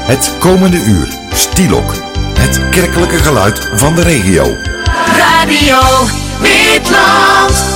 Het komende uur, Stielok. Het kerkelijke geluid van de regio. Radio Witland.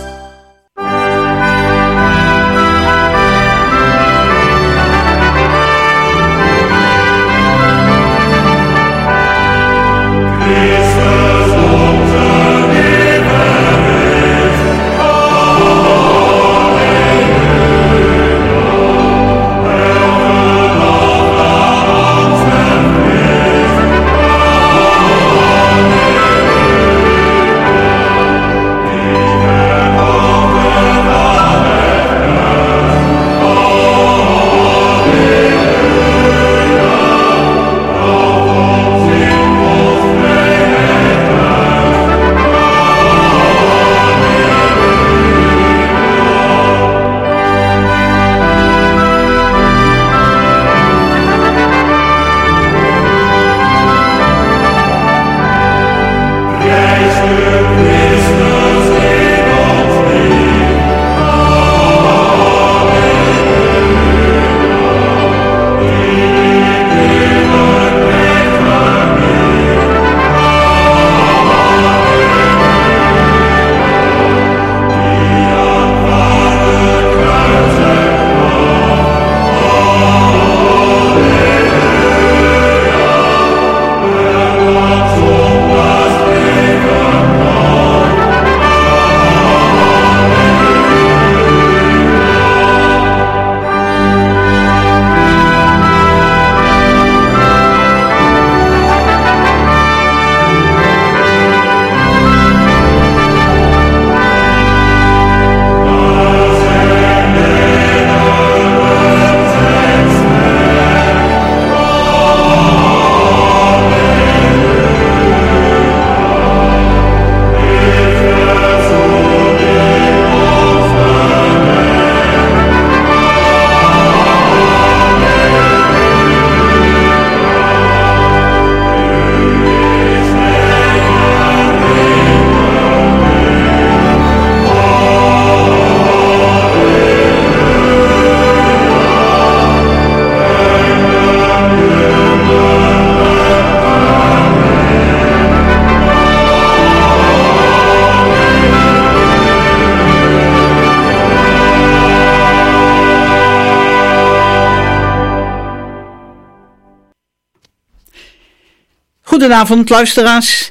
Goedenavond luisteraars.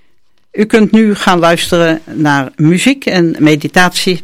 U kunt nu gaan luisteren naar muziek en meditatie.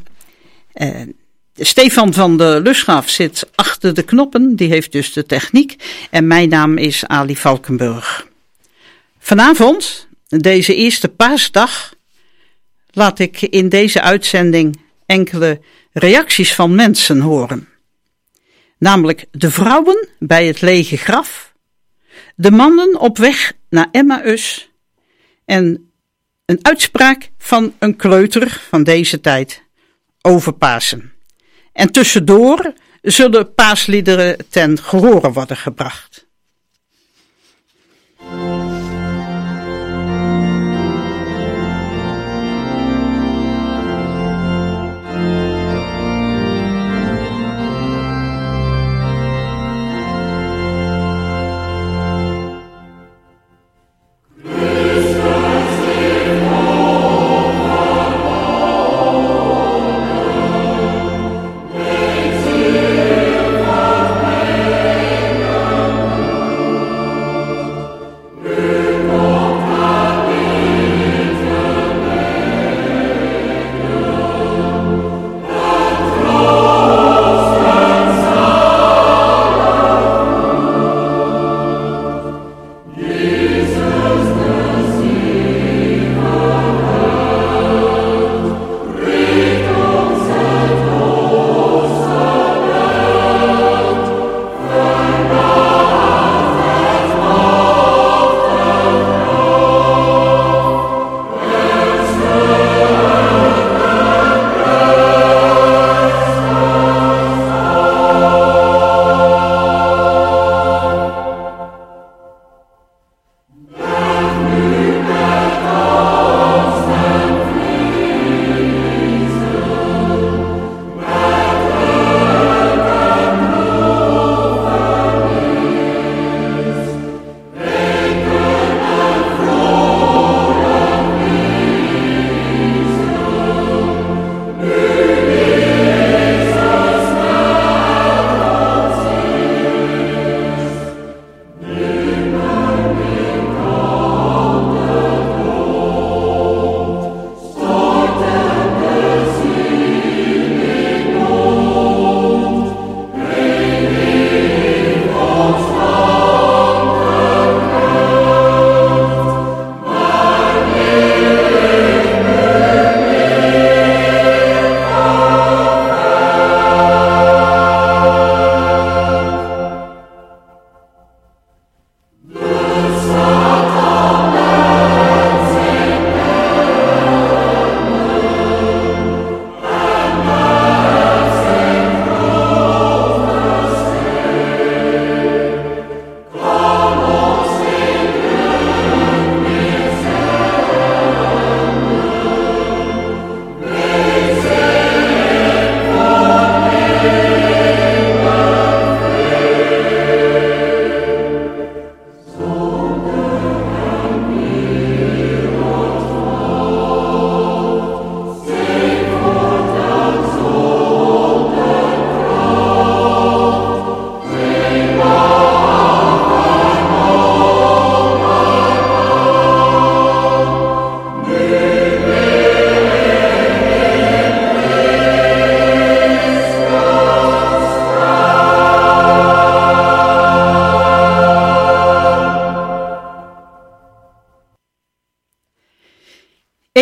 Stefan van de Lusgraaf zit achter de knoppen, die heeft dus de techniek. En mijn naam is Ali Valkenburg. Vanavond, deze eerste paasdag, laat ik in deze uitzending enkele reacties van mensen horen. Namelijk de vrouwen bij het lege graf, de mannen op weg naar Emmaus en een uitspraak van een kleuter van deze tijd over Pasen. En tussendoor zullen paasliederen ten gehore worden gebracht.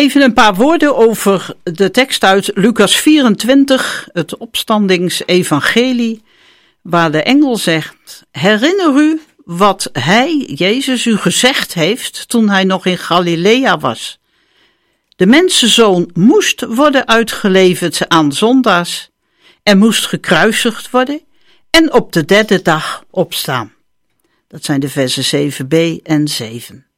Even een paar woorden over de tekst uit Lucas 24, het opstandingsevangelie, waar de engel zegt: herinner u wat hij, Jezus, u gezegd heeft toen hij nog in Galilea was. De mensenzoon moest worden uitgeleverd aan zondaars en moest gekruisigd worden en op de derde dag opstaan. Dat zijn de versen 7b en 7.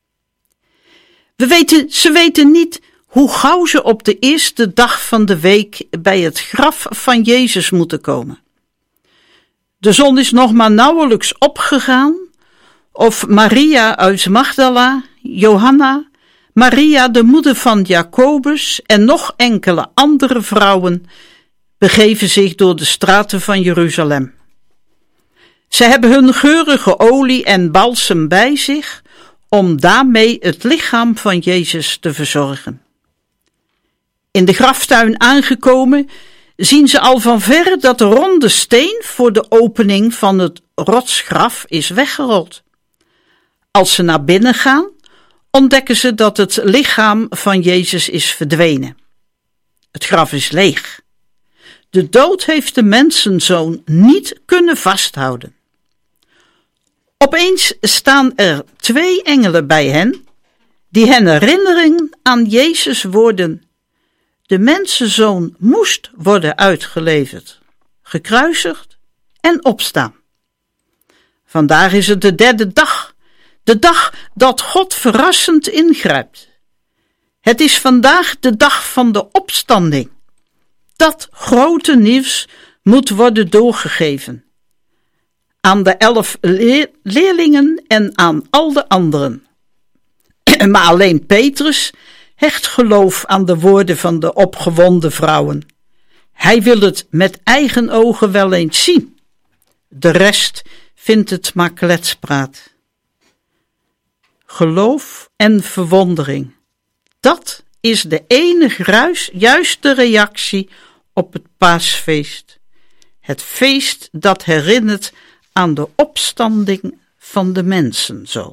Ze weten niet hoe gauw ze op de eerste dag van de week bij het graf van Jezus moeten komen. De zon is nog maar nauwelijks opgegaan, of Maria uit Magdala, Johanna, Maria de moeder van Jacobus en nog enkele andere vrouwen begeven zich door de straten van Jeruzalem. Ze hebben hun geurige olie en balsem bij zich om daarmee het lichaam van Jezus te verzorgen. In de graftuin aangekomen zien ze al van verre dat de ronde steen voor de opening van het rotsgraf is weggerold. Als ze naar binnen gaan, ontdekken ze dat het lichaam van Jezus is verdwenen. Het graf is leeg. De dood heeft de mensenzoon niet kunnen vasthouden. Opeens staan er 2 engelen bij hen, die hen herinnering aan Jezus woorden: de mensenzoon moest worden uitgeleverd, gekruisigd en opstaan. Vandaag is het de derde dag, de dag dat God verrassend ingrijpt. Het is vandaag de dag van de opstanding. Dat grote nieuws moet worden doorgegeven aan de 11 leerlingen en aan al de anderen. Maar alleen Petrus hecht geloof aan de woorden van de opgewonden vrouwen. Hij wil het met eigen ogen wel eens zien. De rest vindt het maar kletspraat. Geloof en verwondering, dat is de enige juiste reactie op het paasfeest. Het feest dat herinnert aan de opstanding van de mensenzoon.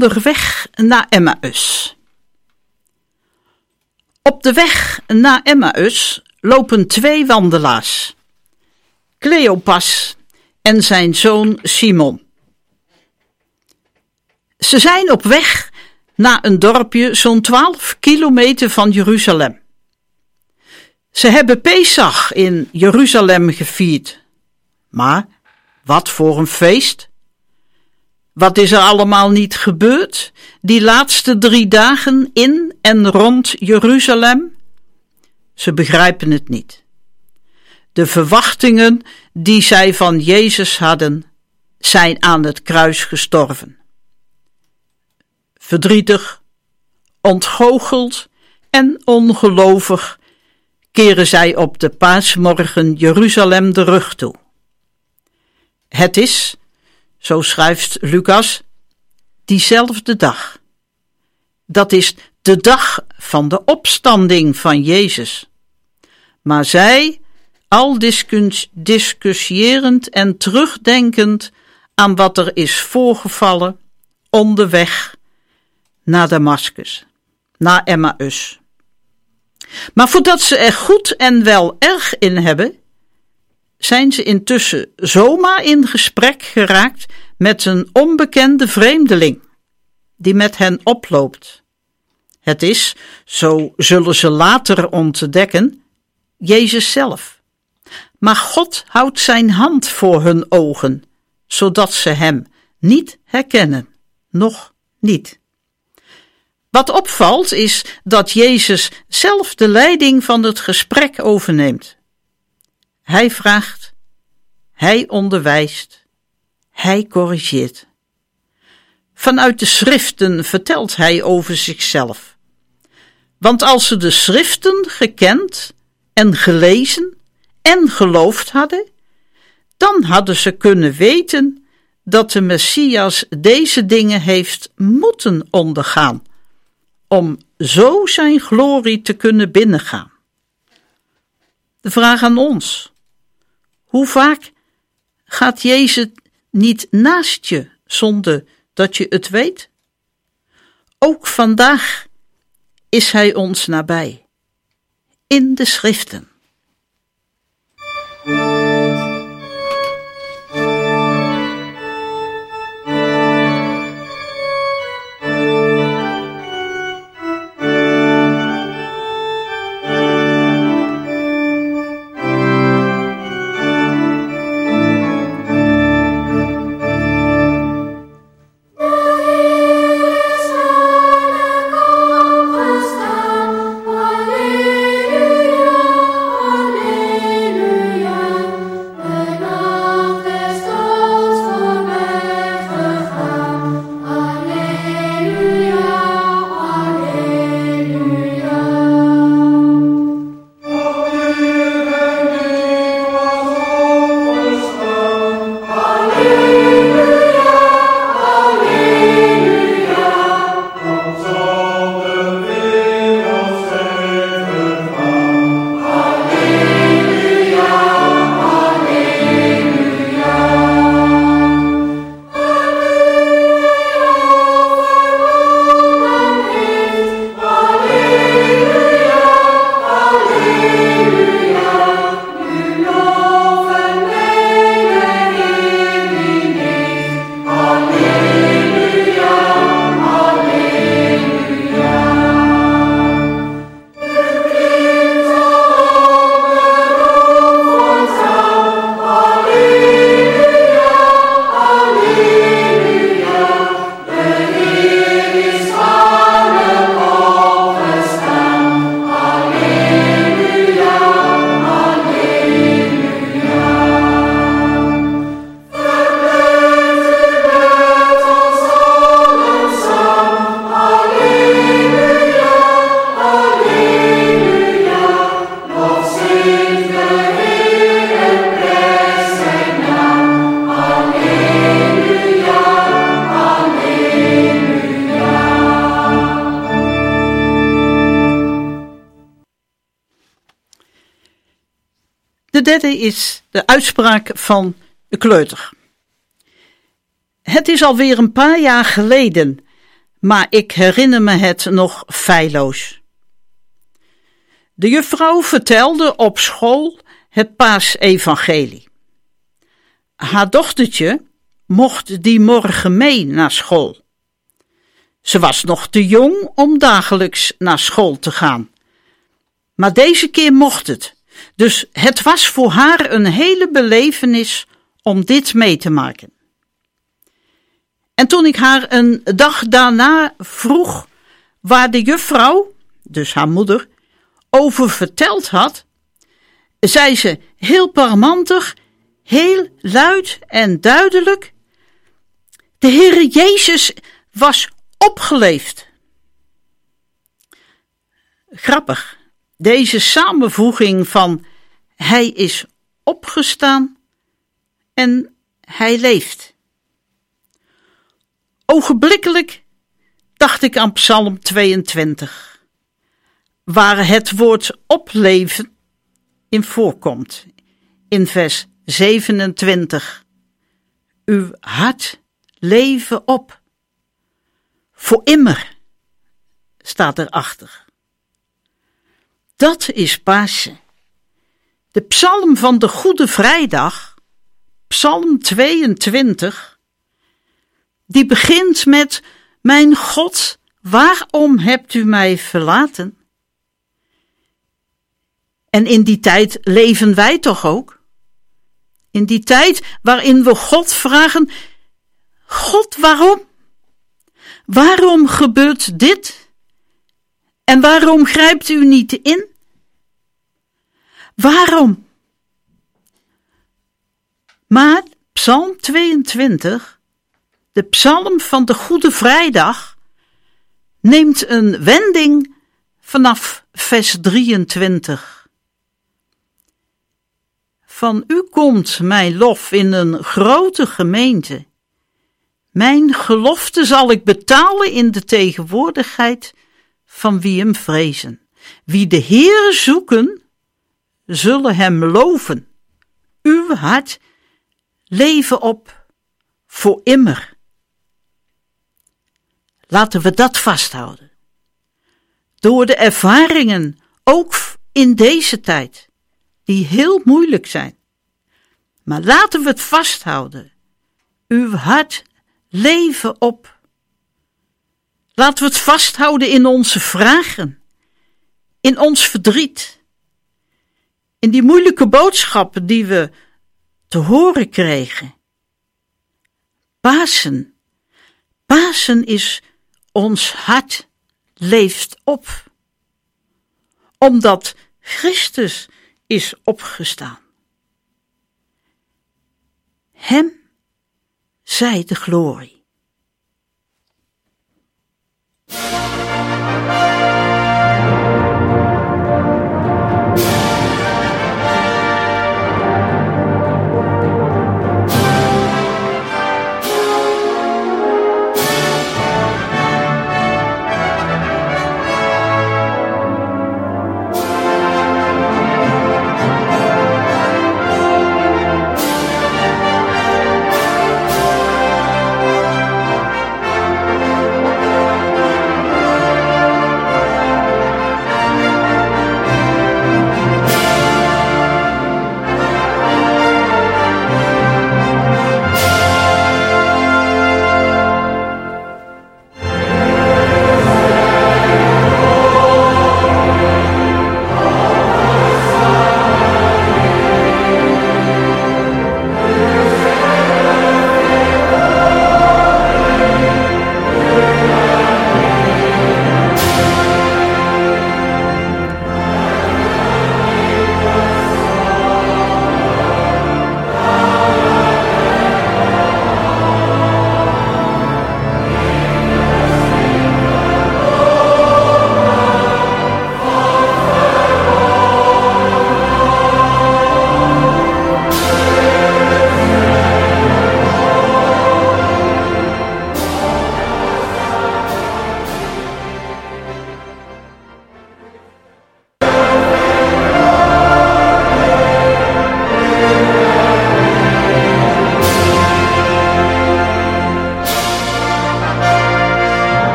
onderweg naar Emmaus. Op de weg naar Emmaus lopen 2 wandelaars, Cleopas en zijn zoon Simon. Ze zijn op weg naar een dorpje zo'n 12 kilometer van Jeruzalem. Ze hebben Pesach in Jeruzalem gevierd. Maar wat voor een feest! Wat is er allemaal niet gebeurd die laatste 3 dagen in en rond Jeruzalem? Ze begrijpen het niet. De verwachtingen die zij van Jezus hadden, zijn aan het kruis gestorven. Verdrietig, ontgoocheld en ongelovig keren zij op de paasmorgen Jeruzalem de rug toe. Het is, zo schrijft Lucas, diezelfde dag. Dat is de dag van de opstanding van Jezus. Maar zij, al discussierend en terugdenkend aan wat er is voorgevallen, onderweg naar Damaskus, naar Emmaus. Maar voordat ze er goed en wel erg in hebben, zijn ze intussen zomaar in gesprek geraakt met een onbekende vreemdeling, die met hen oploopt. Het is, zo zullen ze later ontdekken, Jezus zelf. Maar God houdt zijn hand voor hun ogen, zodat ze hem niet herkennen, nog niet. Wat opvalt is dat Jezus zelf de leiding van het gesprek overneemt. Hij vraagt, hij onderwijst, hij corrigeert. Vanuit de schriften vertelt hij over zichzelf. Want als ze de schriften gekend en gelezen en geloofd hadden, dan hadden ze kunnen weten dat de Messias deze dingen heeft moeten ondergaan, om zo zijn glorie te kunnen binnengaan. De vraag aan ons: hoe vaak gaat Jezus niet naast je zonder dat je het weet? Ook vandaag is hij ons nabij, in de schriften. De derde is de uitspraak van de kleuter. Het is alweer een paar jaar geleden maar ik herinner me het nog feilloos. De juffrouw vertelde op school het paasevangelie. Haar dochtertje mocht die morgen mee naar school. Ze was nog te jong om dagelijks naar school te gaan. Maar deze keer mocht het. Dus het was voor haar een hele belevenis om dit mee te maken. En toen ik haar een dag daarna vroeg waar de juffrouw, dus haar moeder, over verteld had, zei ze heel parmantig, heel luid en duidelijk: de Heere Jezus was opgeleefd. Grappig, deze samenvoeging van hij is opgestaan en hij leeft. Ogenblikkelijk dacht ik aan Psalm 22, waar het woord opleven in voorkomt, in vers 27. Uw hart leven op. Voor immer staat erachter. Dat is Pasen. De psalm van de Goede Vrijdag, Psalm 22, die begint met: mijn God, waarom hebt u mij verlaten? En in die tijd leven wij toch ook? In die tijd waarin we God vragen: God, waarom? Waarom gebeurt dit? En waarom grijpt u niet in? Waarom? Maar Psalm 22, de psalm van de Goede Vrijdag, neemt een wending vanaf vers 23. Van u komt mijn lof in een grote gemeente. Mijn gelofte zal ik betalen in de tegenwoordigheid van wie hem vrezen. Wie de Heere zoeken, zullen hem loven. Uw hart leven op voor immer. Laten we dat vasthouden. Door de ervaringen, ook in deze tijd, die heel moeilijk zijn. Maar laten we het vasthouden. Uw hart leven op. Laten we het vasthouden in onze vragen, in ons verdriet, in die moeilijke boodschappen die we te horen kregen. Pasen is ons hart leeft op, omdat Christus is opgestaan. Hem zij de glorie.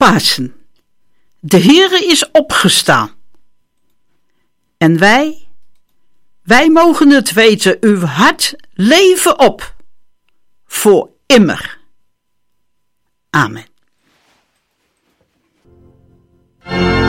Pasen. De Heere is opgestaan. En wij mogen het weten, uw hart leven op, voor immer. Amen.